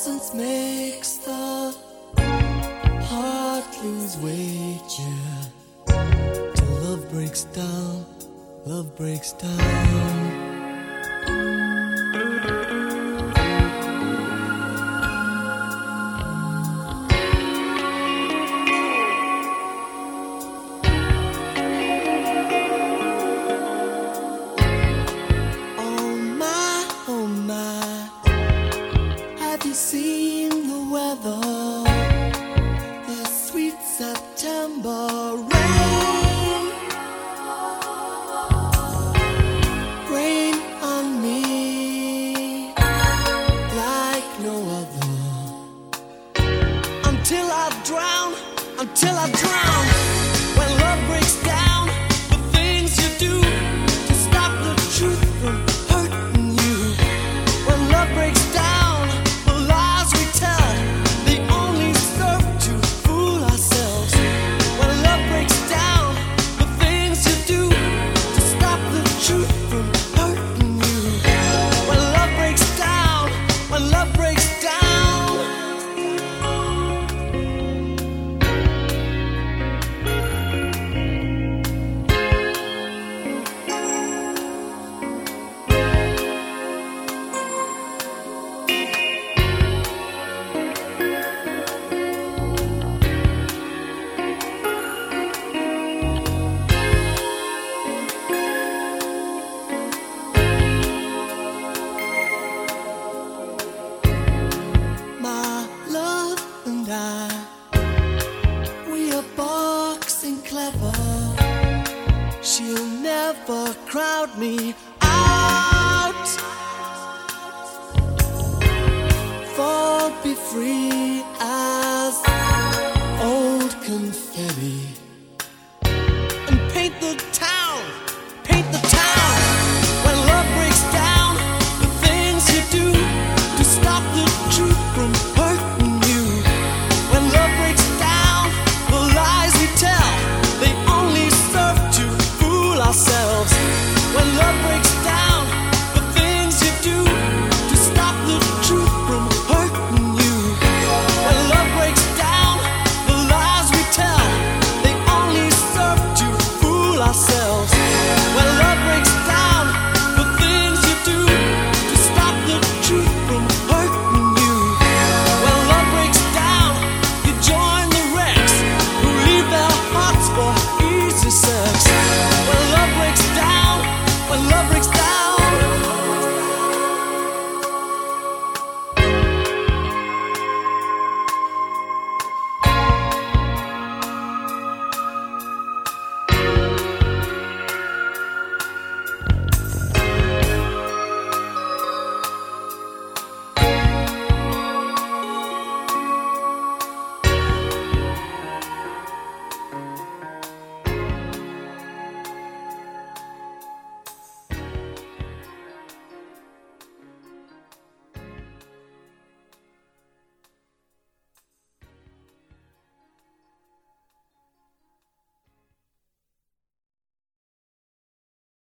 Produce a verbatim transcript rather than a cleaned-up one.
Absence makes the heart lose weight, yeah. Till love breaks down, love breaks down. Have you seen the weather? The sweet September rain. Rain on me like no other. Until I drown, until I drown. When love breaks down, the things you do to stop the truth from hurting you. When love breaks down, we are boxing clever. She'll never crowd me out. Fall, be free as old confetti.